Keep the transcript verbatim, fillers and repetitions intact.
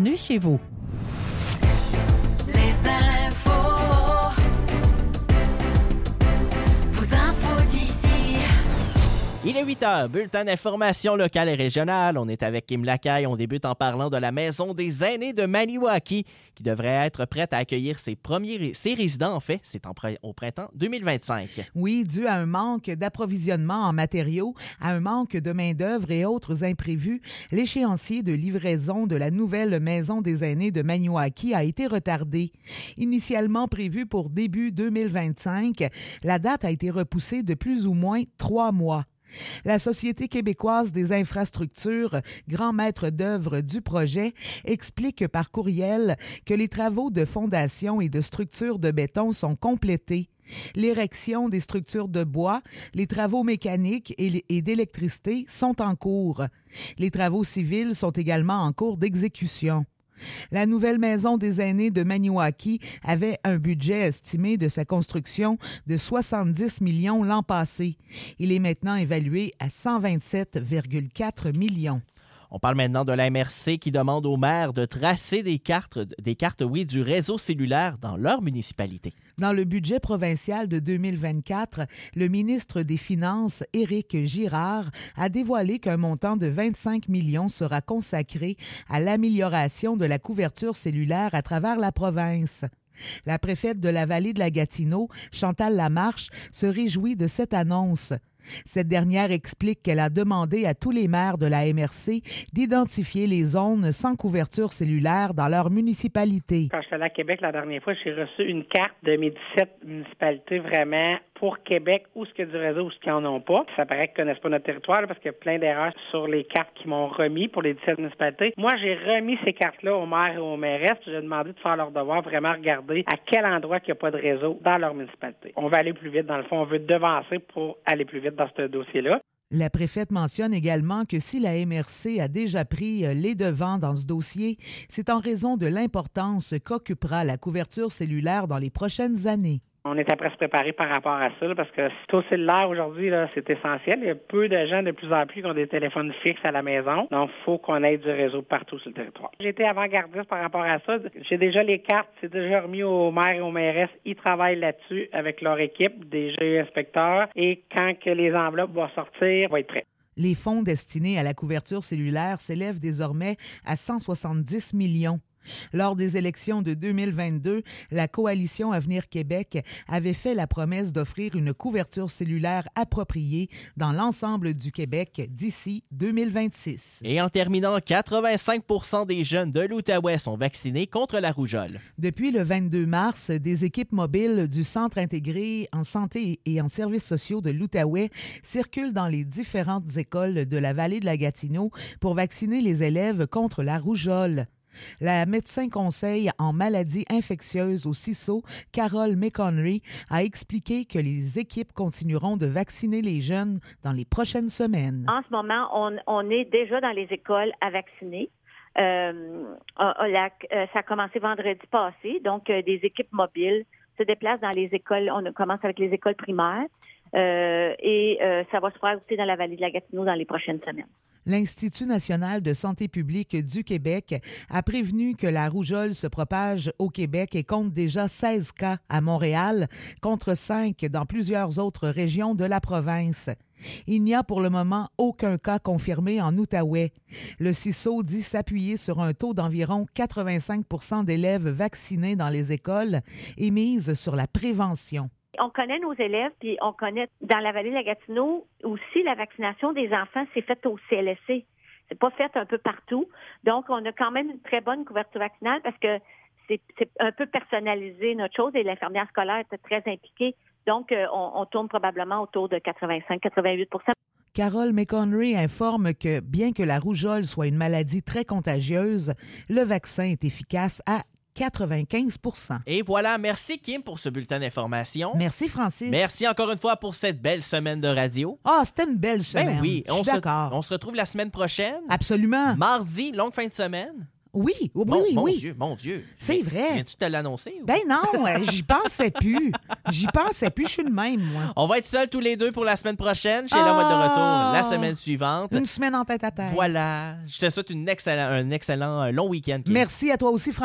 bienvenue chez vous. Les infos, vos infos d'ici. Il est huit heures, bulletin d'information locale et régionale. On est avec Kim Lacaille. On débute en parlant de la Maison des aînés de Maniwaki qui devrait être prête à accueillir ses premiers ses résidents, en fait. C'est en, au printemps deux mille vingt-cinq. Oui, dû à un manque d'approvisionnement en matériaux, à un manque de main-d'œuvre et autres imprévus, l'échéancier de livraison de la nouvelle Maison des aînés de Maniwaki a été retardé. Initialement prévu pour début deux mille vingt-cinq, la date a été repoussée de plus ou moins trois mois. La Société québécoise des infrastructures, grand maître d'œuvre du projet, explique par courriel que les travaux de fondation et de structures de béton sont complétés. L'érection des structures de bois, les travaux mécaniques et d'électricité sont en cours. Les travaux civils sont également en cours d'exécution. La nouvelle Maison des aînés de Maniwaki avait un budget estimé de sa construction de soixante-dix millions l'an passé. Il est maintenant évalué à cent vingt-sept virgule quatre millions. On parle maintenant de la M R C qui demande aux maires de tracer des cartes, des cartes oui, du réseau cellulaire dans leur municipalité. Dans le budget provincial de deux mille vingt-quatre, le ministre des Finances, Éric Girard, a dévoilé qu'un montant de vingt-cinq millions sera consacré à l'amélioration de la couverture cellulaire à travers la province. La préfète de la vallée de la Gatineau, Chantal Lamarche, se réjouit de cette annonce. Cette dernière explique qu'elle a demandé à tous les maires de la M R C d'identifier les zones sans couverture cellulaire dans leur municipalité. Quand j'étais allé à Québec la dernière fois, j'ai reçu une carte de mes dix-sept municipalités vraiment pour Québec, où ce qu'il y a du réseau, où ce qu'ils n'en ont pas. Ça paraît qu'ils ne connaissent pas notre territoire là, parce qu'il y a plein d'erreurs sur les cartes qu'ils m'ont remis pour les dix-sept municipalités. Moi, j'ai remis ces cartes-là aux maires et aux mairesses. J'ai demandé de faire leur devoir, vraiment regarder à quel endroit il n'y a pas de réseau dans leur municipalité. On va aller plus vite. Dans le fond, on veut devancer pour aller plus vite dans ce dossier-là. La préfète mentionne également que si la M R C a déjà pris les devants dans ce dossier, c'est en raison de l'importance qu'occupera la couverture cellulaire dans les prochaines années. On est après se préparer par rapport à ça, là, parce que c'est au cellulaire aujourd'hui, là, c'est essentiel. Il y a peu de gens de plus en plus qui ont des téléphones fixes à la maison. Donc, il faut qu'on ait du réseau partout sur le territoire. J'ai été avant-gardiste par rapport à ça. J'ai déjà les cartes, c'est déjà remis aux maires et aux mairesses. Ils travaillent là-dessus avec leur équipe, des G E inspecteurs. Et quand que les enveloppes vont sortir, on va être prêts. Les fonds destinés à la couverture cellulaire s'élèvent désormais à cent soixante-dix millions. Lors des élections de deux mille vingt-deux, la Coalition Avenir Québec avait fait la promesse d'offrir une couverture cellulaire appropriée dans l'ensemble du Québec d'ici deux mille vingt-six. Et en terminant, quatre-vingt-cinq pour cent des jeunes de l'Outaouais sont vaccinés contre la rougeole. Depuis le vingt-deux mars, des équipes mobiles du Centre intégré en santé et en services sociaux de l'Outaouais circulent dans les différentes écoles de la vallée de la Gatineau pour vacciner les élèves contre la rougeole. La médecin conseil en maladies infectieuses au C I S O, Carole McConry, a expliqué que les équipes continueront de vacciner les jeunes dans les prochaines semaines. En ce moment, on, on est déjà dans les écoles à vacciner. Euh, la, ça a commencé vendredi passé, donc euh, des équipes mobiles se déplacent dans les écoles. On commence avec les écoles primaires euh, et euh, ça va se faire aussi dans la vallée de la Gatineau dans les prochaines semaines. L'Institut national de santé publique du Québec a prévenu que la rougeole se propage au Québec et compte déjà seize cas à Montréal, contre cinq dans plusieurs autres régions de la province. Il n'y a pour le moment aucun cas confirmé en Outaouais. Le C I S O dit s'appuyer sur un taux d'environ quatre-vingt-cinq pour cent d'élèves vaccinés dans les écoles et mise sur la prévention. On connaît nos élèves, puis on connaît dans la vallée de la Gatineau aussi la vaccination des enfants, c'est fait au C L S C. C'est pas fait un peu partout. Donc, on a quand même une très bonne couverture vaccinale parce que c'est, c'est un peu personnalisé notre chose et l'infirmière scolaire était très impliquée. Donc, euh, on, on tourne probablement autour de quatre-vingt-cinq à quatre-vingt-huit pour cent. Carole McConry informe que bien que la rougeole soit une maladie très contagieuse, le vaccin est efficace à quatre-vingt-quinze pour cent. Et voilà, merci Kim pour ce bulletin d'information. Merci Francis. Merci encore une fois pour cette belle semaine de radio. Ah, oh, c'était une belle semaine. Ben oui, je suis on d'accord. Se, on se retrouve la semaine prochaine. Absolument. Mardi, longue fin de semaine. Oui, oui, Mon, oui, mon oui. Dieu, mon Dieu. C'est Viens- vrai. Viens-tu te l'annoncer? ou- Ben non, euh, j'y pensais plus. J'y pensais plus, je suis le même, moi. On va être seuls tous les deux pour la semaine prochaine. Sheila va être de Ah! retour la semaine suivante. Une semaine en tête à tête. Voilà. Je te souhaite une excellent, un excellent euh, long week-end. Kim. Merci à toi aussi, François.